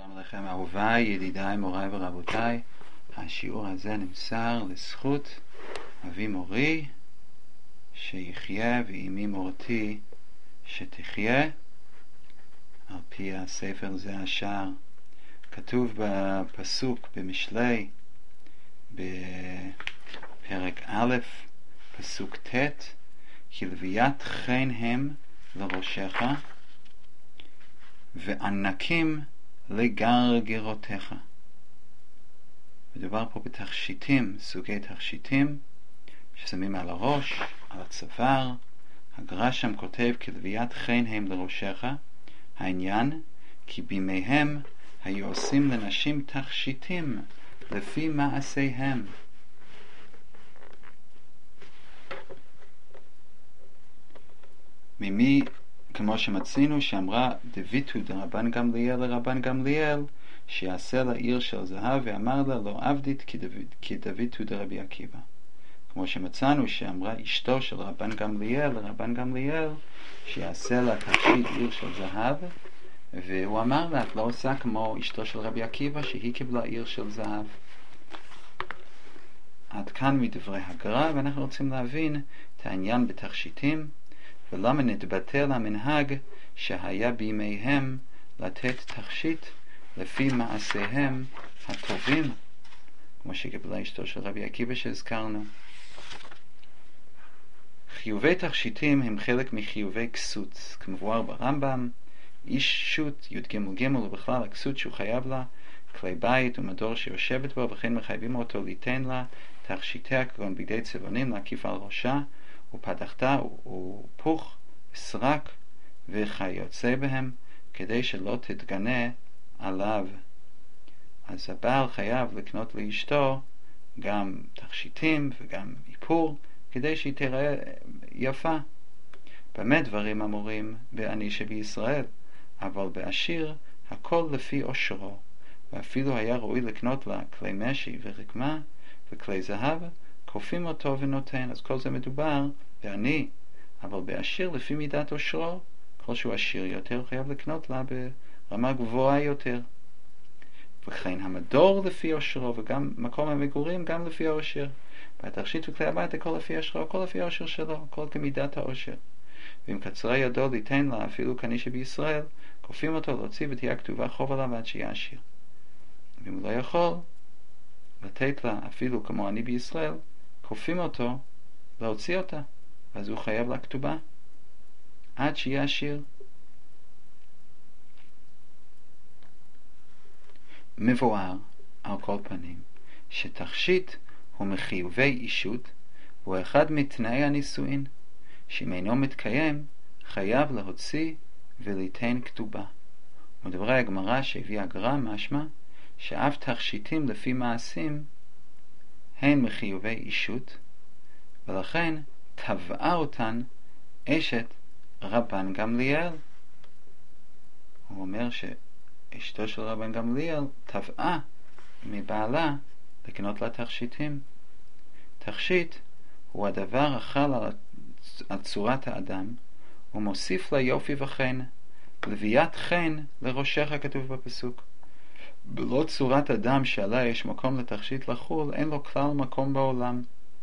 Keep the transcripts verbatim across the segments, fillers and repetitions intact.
שלום לכם אהוביי, ידידיי, מוריי ורבותיי. השיעור הזה נמסר לזכות אבי מורי שיחיה ואמי מורתי שתחיה. על פי הספר זה השער. כתוב בפסוק במשלי בפרק א' פסוק ט', כי לוויית חן הם לראשך וענקים לגרגרותיך. מדובר פה בתכשיטים, סוגי תכשיטים ששמים על הראש, על הצוואר. הגר"א שם כותב כי לוויית חן הם לראשך. העניין כי בימיהם היו עושים לנשים תכשיטים לפי מעשיהם. ממי, כמו שמצינו שאמרה דביתו דרבן גמליאל לרבן גמליאל שיעשה לה עיר של זהב, ואמר לה לא עבדית כדביתו דרבי עקיבא. כמו שמצאנו שאמרה אשתו של רבן גמליאל לרבן גמליאל שיעשה לה תכשיט עיר של זהב, והוא אמר לה את לא עושה כמו אשתו של רבי עקיבא שהיא קיבלה עיר של זהב. עד כאן מדברי הגר"א, ואנחנו רוצים להבין את העניין בתכשיטים ולמה נתבטל המנהג שהיה בימיהם לתת תכשיט לפי מעשיהם הטובים, כמו שקיבלה אשתו של רבי עקיבא שהזכרנו. חיובי תכשיטים הם חלק מחיובי כסות, כמבואר ברמב"ם. איש שוט י' ג' ג' ובכלל הכסות שהוא חייב לה, כלי בית ומדור שיושבת בו, וכן מחייבים אותו ליתן לה תכשיטיה כגון בגדי צבעונים להקיף על ראשה ופתחתה ופוך וסרק וכיוצא בהם, כדי שלא תתגנה עליו. אז הבעל חייב לקנות לאשתו גם תכשיטים וגם איפור כדי שהיא תראה יפה. באמת דברים אמורים בעני שבישראל, אבל בעשיר הכל לפי עושרו, ואפילו היה ראוי לקנות לה כלי משי ורקמה וכלי זהב, כופים אותו ונותן. אז כל זה מדובר בעני, אבל בעשיר לפי מידת עושרו, כל שהוא עשיר יותר חייב לקנות לה ברמה גבוהה יותר. וכן המדור לפי עושרו, וגם מקום המגורים גם לפי העושר. והתכשיט וכלי הבית הכל לפי עושרו, הכל לפי העושר שלו, הכל כמידת העושר. ואם קצרה ידו ליתן לה אפילו כעני שבישראל, כופים אותו להוציא ותהיה כתובה חוב עליו עד שיהיה עשיר. ואם הוא לא יכול לתת לה אפילו כמו עני בישראל, כופים אותו להוציא אותה, אז הוא חייב לה כתובה עד שיהיה עשיר. מבואר על כל פנים שתכשיט הוא מחיובי אישות, הוא אחד מתנאי הנישואין, שאם אינו מתקיים חייב להוציא וליתן כתובה. מדברי הגמרא שהביא הגר"א משמע שאף תכשיטים לפי מעשים הן מחיובי אישות, ולכן טבעה אותן אשת רבן גמליאל. הוא אומר שאשתו של רבן גמליאל טבעה מבעלה לקנות לה תכשיטים. תכשיט הוא הדבר החל על צורת האדם ומוסיף לה יופי וחן. לוויית חן לראשך כתוב בפסוק. בלא צורת אדם שעליה יש מקום לתכשיט לחול, אין לו כלל מקום בעולם.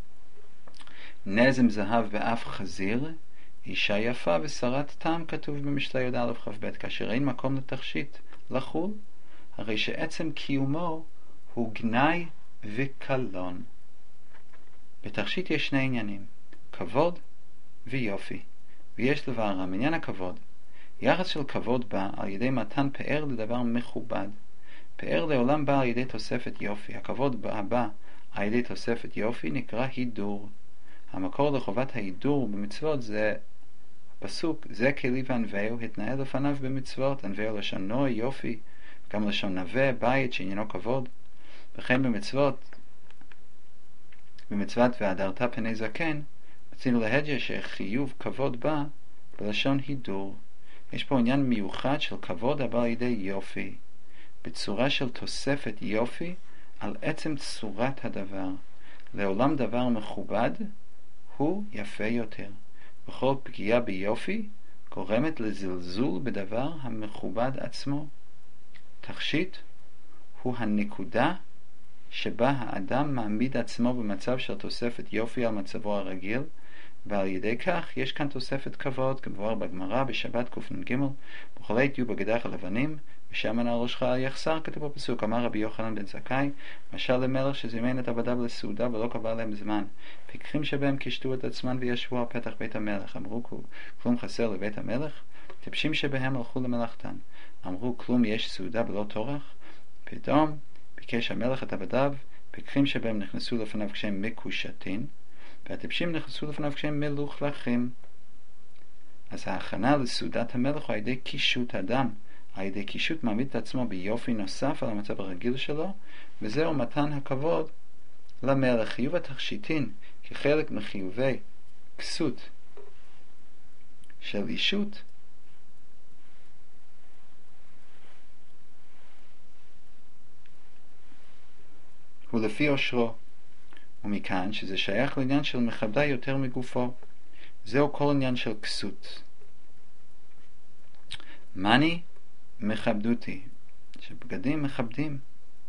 נזם זהב באף חזיר, אישה יפה ושרת טעם כתוב במשלי י"א כ"ב. כאשר אין מקום לתכשיט לחול, הרי שעצם קיומו הוא גנאי וקלון. בתכשיט יש שני עניינים, כבוד ויופי, ויש לבררם. עניין הכבוד, יחס של כבוד בא על ידי מתן פאר לדבר מכובד. פאר לעולם בא על ידי תוספת יופי. הכבוד הבא על ידי תוספת יופי נקרא הידור. המקור לחובת ההידור במצוות זה הפסוק, זה כלי וענווהו, התנהל לפניו במצוות. ענווהו לשון נוי, יופי, גם לשון נווה, בית שעניינו כבוד. וכן במצוות, במצוות והדרת פני זקן, מצינו להדיה שחיוב כבוד בא בלשון הידור. יש פה עניין מיוחד של כבוד הבא על ידי יופי, בצורה של תוספת יופי על עצם צורת הדבר. לעולם דבר מכובד הוא יפה יותר. בכל פגיעה ביופי גורמת לזלזול בדבר המכובד עצמו. תכשיט הוא הנקודה שבה האדם מעמיד עצמו במצב של תוספת יופי על מצבו הרגיל, ועל ידי כך יש כאן תוספת כבוד, כמבואר בגמרא בשבת קנ"ג, בחולי תהיו בגדיך הלבנים ושמן על ראשך יחסר, כתוב בפסוק. אמר רבי יוחנן בן זכאי, משל למלך שזימן את עבדיו לסעודה ולא קבע להם זמן, פיקחים שבהם קישטו את עצמם וישבו על פתח בית המלך, אמרו כלום חסר לבית המלך, טיפשים שבהם הלכו למלאכתן, אמרו כלום יש סעודה בלא טורח, פתאום ביקש המלך את עבדיו, פיקחים שבהם נכנסו לפניו כשהם מקושטין, והטיפשים נכנסו לפניו כשהם מלוכלכים. אז ההכנה לסעודת המלך הוא על ידי קישוט אדם, על ידי קישוט מעמיד את עצמו ביופי נוסף על המצב הרגיל שלו, וזהו מתן הכבוד למלך. חיוב התכשיטין כחלק מחיובי כסות של אישות הוא לפי עושרו, ומכאן שזה שייך לעניין של מכבדה יותר מגופו. זהו כל עניין של כסות. מני מכבדותי, שבגדים מכבדים.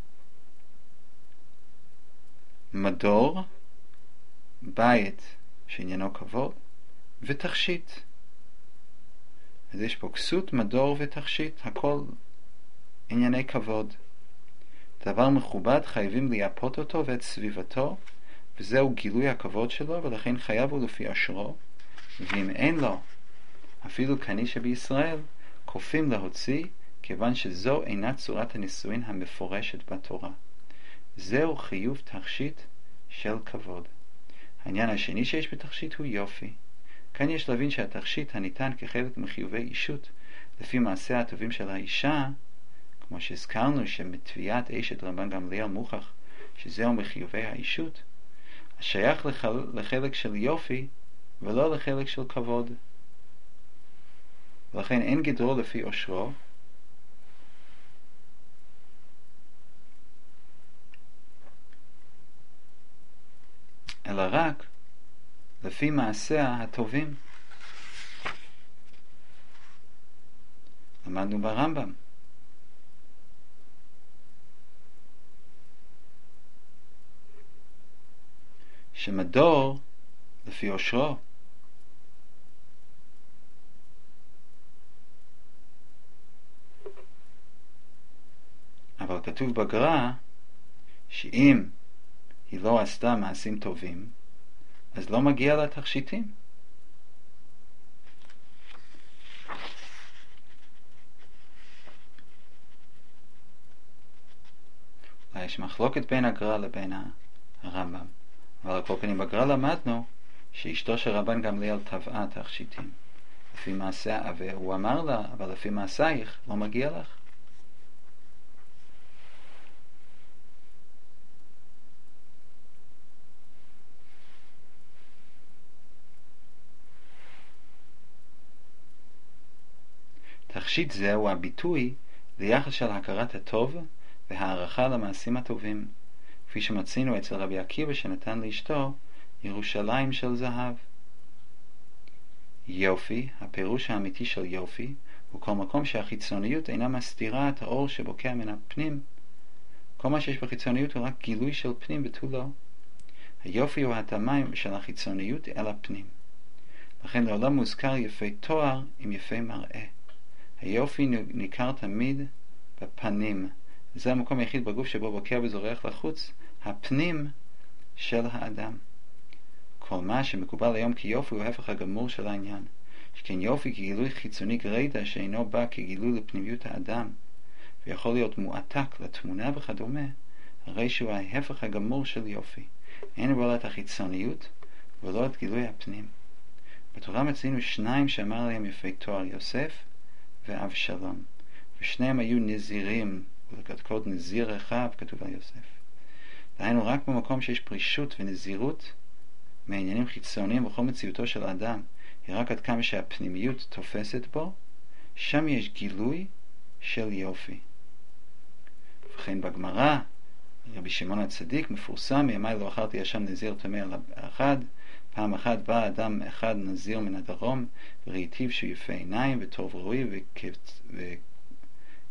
מדור, בית שעניינו כבוד, ותכשיט. אז יש פה כסות, מדור ותכשיט, הכל ענייני כבוד. דבר מכובד חייבים לייפות אותו ואת סביבתו, וזהו גילוי הכבוד שלו, ולכן חייב הוא לפי עשרו, ואם אין לו, אפילו כני שבישראל, כופים להוציא, כיוון שזו אינה צורת הנישואין המפורשת בתורה. זהו חיוב תכשיט של כבוד. העניין השני שיש בתכשיט הוא יופי. כאן יש להבין שהתכשיט הניתן כחלק מחיובי אישות, לפי מעשיה הטובים של האישה, כמו שהזכרנו שמתביעת אשת רבן גמליאל מוכח שזהו מחיובי האישות, השייך לחל... לחלק של יופי ולא לחלק של כבוד. ולכן אין גדרו לפי עושרו, אלא רק לפי מעשיה הטובים. למדנו ברמב"ם שמדור לפי עושרו, אבל כתוב בגר"א שאם היא לא עשתה מעשים טובים, אז לא מגיע לה תכשיטים. יש מחלוקת בין הגר"א לבין הרמב"ם, אבל על כל פנים בגר"א למדנו שאשתו של רבן גמליאל טבעה תכשיטים לפי מעשה, והוא אמר לה, אבל לפי מעשייך לא מגיע לך. תכשיט זה הוא הביטוי ליחס של הכרת הטוב והערכה למעשים הטובים, כפי שמצינו אצל רבי עקיבא שנתן לאשתו ירושלים של זהב. יופי, הפירוש האמיתי של יופי, הוא כל מקום שהחיצוניות אינה מסתירה את האור שבוקע מן הפנים. כל מה שיש בחיצוניות הוא רק גילוי של פנים ותו לא. היופי הוא התאמה של החיצוניות אל הפנים. לכן לעולם מוזכר יפי תואר עם יפי מראה. היופי ניכר תמיד בפנים. זה המקום היחיד בגוף שבו בוקע וזורח לחוץ, הפנים של האדם. כל מה שמקובל היום כיופי הוא ההפך הגמור של העניין. שכן יופי כגילוי חיצוני גרידא שאינו בא כגילוי לפנימיות האדם, ויכול להיות מועתק לתמונה וכדומה, הרי שהוא ההפך הגמור של יופי. אין בו את החיצוניות ולא את גילוי הפנים. בתורה מצינו שניים שאמר להם יפי תואר, יוסף ואבשלום, ושניהם היו נזירים, ולקודקוד נזיר רחב כתוב על יוסף. דהיינו רק במקום שיש פרישות ונזירות מעניינים חיצוניים בכל מציאותו של אדם, היא רק עד כמה שהפנימיות תופסת בו, שם יש גילוי של יופי. וכן בגמרא רבי שמעון הצדיק מפורסם, מימי לא אכלתי ישן נזיר טמא על אחד. פעם אחת בא אדם אחד נזיר מן הדרום, וראיתיו שהוא יפה עיניים וטוב רואי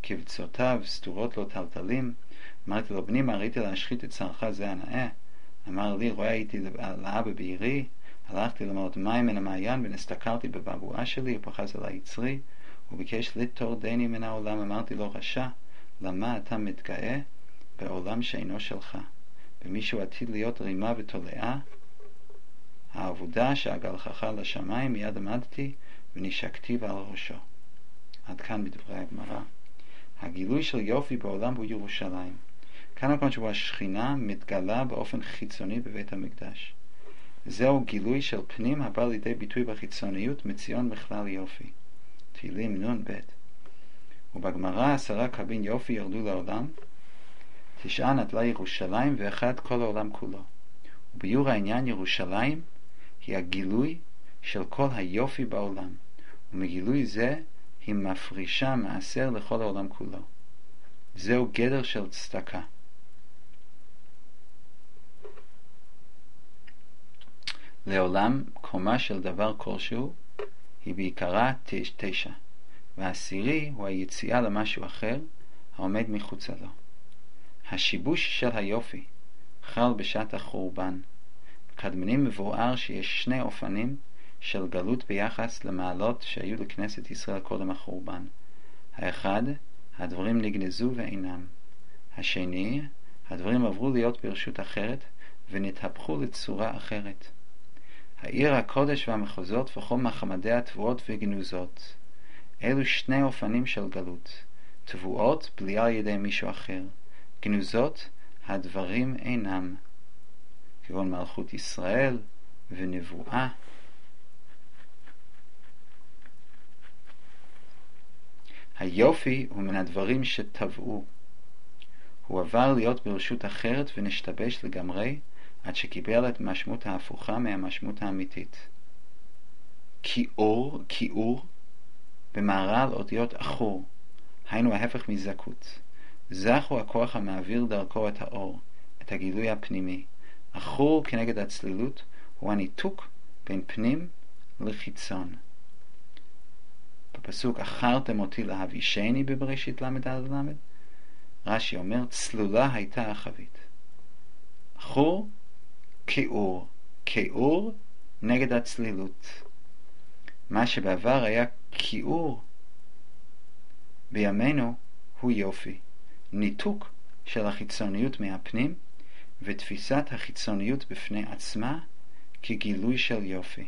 קבצותיו סתורות לו טלטלים. אמרתי לו, בני, מה ראיתי להשחית את שרך זה הנאה? אמר לי, רואה הייתי לאבא בעירי, הלכתי למות מים מן המעיין ונסתכלתי בבבואה שלי, ופחז על היצרי, וביקש ליטור דני מן העולם. אמרתי לו, רשע, למה אתה מתגאה בעולם שאינו שלך? במישהו עתיד להיות רימה ותולעה? העבודה שעגלך לשמיים מיד עמדתי ונשקתי על ראשו. עד כאן בדברי הגמרא. הגילוי של יופי בעולם הוא ירושלים. כאן המקום שבו השכינה מתגלה באופן חיצוני בבית המקדש. זהו גילוי של פנים הבא לידי ביטוי בחיצוניות, מציון בכלל יופי. תהילים נון ב'. ובגמרא עשרה קבין יופי ירדו לעולם, תשעה נטלה ירושלים ואחד כל העולם כולו. וביור העניין, ירושלים היא הגילוי של כל היופי בעולם, ומגילוי זה היא מפרישה מעשר לכל העולם כולו. זהו גדר של צדקה. לעולם קומה של דבר כלשהו היא בעיקרה תשע, והעשירי הוא היציאה למשהו אחר העומד מחוצה לו. השיבוש של היופי חל בשעת החורבן. בקדמונים מבואר שיש שני אופנים של גלות ביחס למעלות שהיו לכנסת ישראל קודם החורבן. האחד, הדברים נגנזו ואינם. השני, הדברים עברו להיות ברשות אחרת ונתהפכו לצורה אחרת. העיר הקודש והמחוזות וכל מחמדיה תבואות וגנוזות. אלו שני אופנים של גלות. תבואות בלי על ידי מישהו אחר. גנוזות, הדברים אינם. כגון מלכות ישראל ונבואה. היופי הוא מן הדברים שטבעו. הוא עבר להיות ברשות אחרת ונשתבש לגמרי עד שקיבל את משמעות ההפוכה מהמשמעות האמיתית. כיעור, כיעור, במהר"ל אותיות אחור, היינו ההפך מזכות. זך הוא הכוח המעביר דרכו את האור, את הגילוי הפנימי. אחור כנגד הצלילות הוא הניתוק בין פנים לחיצון. בפסוק אחרתם אותי להבישני בבראשית למד על למד, רש"י אומר צלולה הייתה החבית. אחור כיעור, כיעור נגד הצלילות. מה שבעבר היה כיעור בימינו הוא יופי, ניתוק של החיצוניות מהפנים ותפיסת החיצוניות בפני עצמה כגילוי של יופי.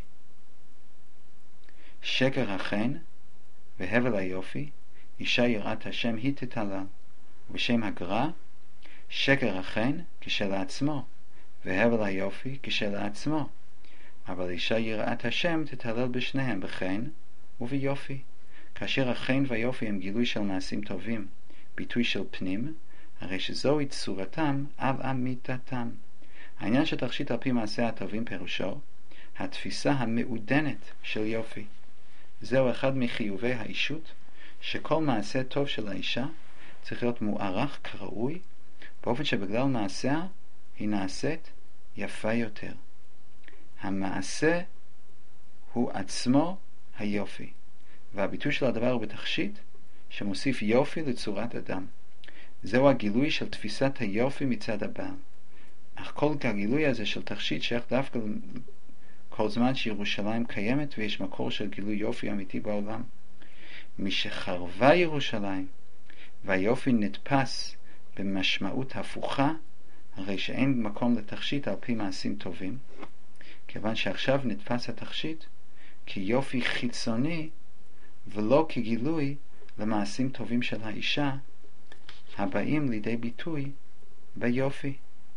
שקר החן והבל היופי, אישה יראת השם היא תתהלל. ובשם הגר"א, שקר החן כשלעצמו והבל היופי כשלעצמו, אבל אישה יראת השם תתהלל בשניהם, בחן וביופי. כאשר החן והיופי הם גילוי של מעשים טובים, ביטוי של פנים, הרי שזוהי צורתם על אמיתתם. העניין של תכשיט על פי מעשה הטובים פירושו התפיסה המעודנת של יופי. זהו אחד מחיובי האישות, שכל מעשה טוב של האישה צריך להיות מוערך כראוי, באופן שבגלל מעשיה היא נעשית יפה יותר. המעשה הוא עצמו היופי, והביטוי של הדבר הוא בתכשיט שמוסיף יופי לצורת אדם. זהו הגילוי של תפיסת היופי מצד הבעל. אך כל הגילוי הזה של תכשיט שייך דווקא כל זמן שירושלים קיימת ויש מקור של גילוי יופי אמיתי בעולם. משחרבה ירושלים והיופי נתפס במשמעות הפוכה, הרי שאין מקום לתכשיט על פי מעשים טובים, כיוון שעכשיו נתפס התכשיט כיופי חיצוני ולא כגילוי למעשים טובים של האישה הבאים לידי ביטוי ביופי.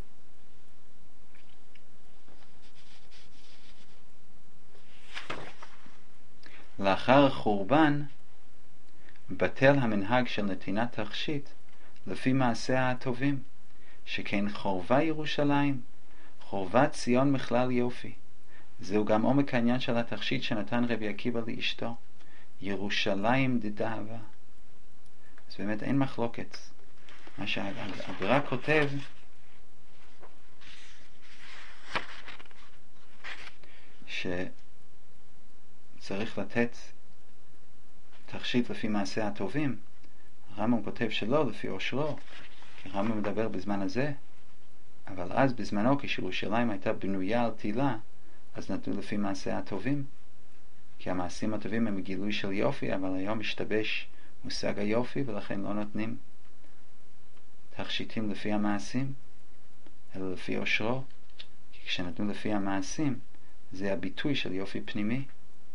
לאחר החורבן בטל המנהג של נתינת תכשיט לפי מעשיה הטובים, שכן חורבה ירושלים, חורבת ציון מכלל יופי. זהו גם עומק העניין של התכשיט שנתן רבי עקיבא לאשתו, ירושלים דדאבה. אז באמת אין מחלוקת. מה שהגר"א כותב, שצריך לתת תכשיט לפי מעשיה הטובים, הרמב"ם כותב שלא לפי אושרו, כי הרמב"ם מדבר בזמן הזה, אבל אז בזמנו כשירושלים הייתה בנויה על תהילה, אז נתנו לפי מעשיה הטובים, כי המעשים הטובים הם גילוי של יופי, אבל היום משתבש מושג היופי, ולכן לא נותנים תכשיטים לפי המעשים, אלא לפי אושרו, כי כשנתנו לפי המעשים, זה הביטוי של יופי פנימי.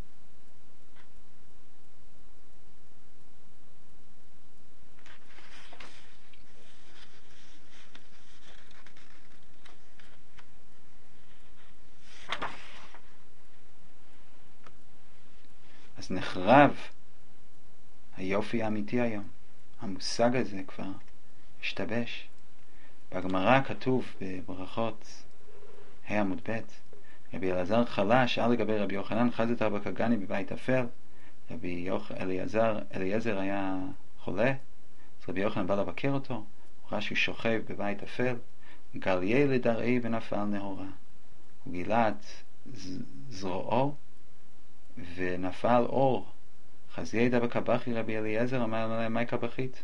אז נחרב היופי האמיתי היום. המושג הזה כבר השתבש. בגמרא כתוב בברכות ה' עמוד ב', רבי אלעזר חלה, שאל לגבי רבי יוחנן חזת רבא קגני בבית אפל. רבי יוח... אליעזר, אליעזר היה חולה, אז רבי יוחנן בא לבקר אותו, הוא ראה שהוא שוכב בבית אפל, גליה לדרעי ונפל נהורה. הוא גילה את זרועו ונפל אור. חזייה דבא קבחי, רבי אליעזר אמר לה, מה קבחית?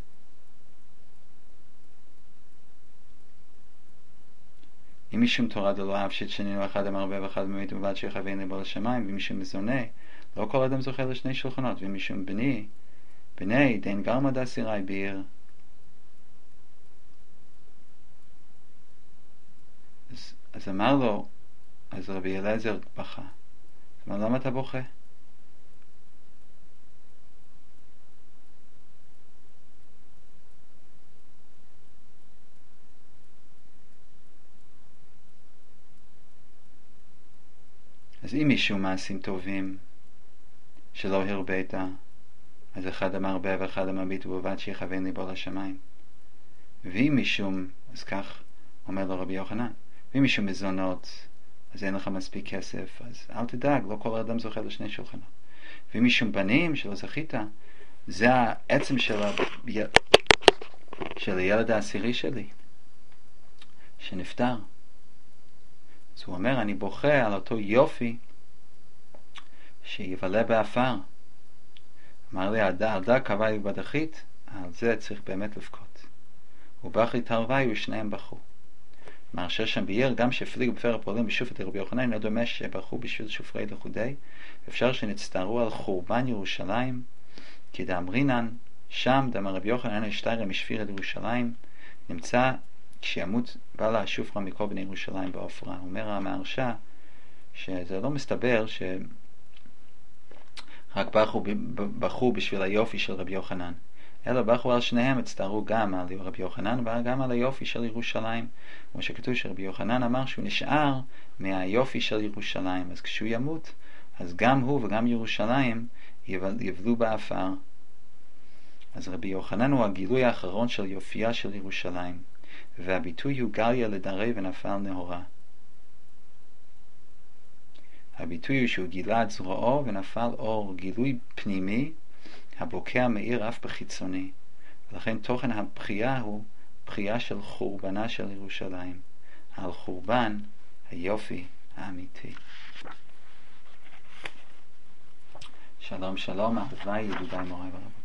אם משום תורה דלא אהב שתשנינו אחד המרבה ואחד ממית ובלבד שיכוון לבוא לשמיים, ואם משום מזונה לא כל אדם זוכה לשני שולחנות, ואם משום בני בני דין גרמא דסיראי ביר. אז, אז אמר לו, אז רבי אליעזר בכה. אמר, למה אתה בוכה? אז אם מישהו מעשים טובים שלא הרבית, אז אחד המרבה ואחד המביט ובלבד שיכוון ליבו לשמיים. ואם משום, אז כך אומר לו רבי יוחנן, ואם משום מזונות, אז אין לך מספיק כסף, אז אל תדאג, לא כל אדם זוכה לשני שולחנות. ואם משום בנים שלא זכית, זה העצם של, ה... של הילד העשירי שלי שנפטר. אז הוא אומר, אני בוכה על אותו יופי שיבלה באפר. אמר לי, עדה קבע לי בדחית, על זה צריך באמת לבכות. הוא בכי תרווי ושניהם בכו. מרשה שם בייר, גם שהפליגו בפר הפועלים בשופט רבי יוחנן, לא דומה שבכו בשביל שופרי לחודי. אפשר שנצטערו על חורבן ירושלים, כי דאמרינן, שם דאמר רבי יוחנן השתיירה משפירת ירושלים, נמצא כשימות בא לה שופרה מכל בני ירושלים בעופרה. אומר המהרש"א שזה לא מסתבר שרק בכו, בכו בשביל היופי של רבי יוחנן, אלא בכו על שניהם, הצטערו גם על רבי יוחנן וגם על היופי של ירושלים. כמו שכתוב שרבי יוחנן אמר שהוא נשאר מהיופי של ירושלים, אז כשהוא ימות אז גם הוא וגם ירושלים יבלו באפר. אז רבי יוחנן הוא הגילוי האחרון של יופייה של ירושלים, והביטוי הוא גליה לדרעי ונפל נהורה. הביטוי הוא שהוא גילה את זרועו ונפל אור, גילוי פנימי הבוקע מאיר אף בחיצוני. ולכן תוכן הבחייה הוא בחייה של חורבנה של ירושלים, על חורבן היופי האמיתי. שלום שלום, אהוביי, ידידיי, מוריי ורבותיי.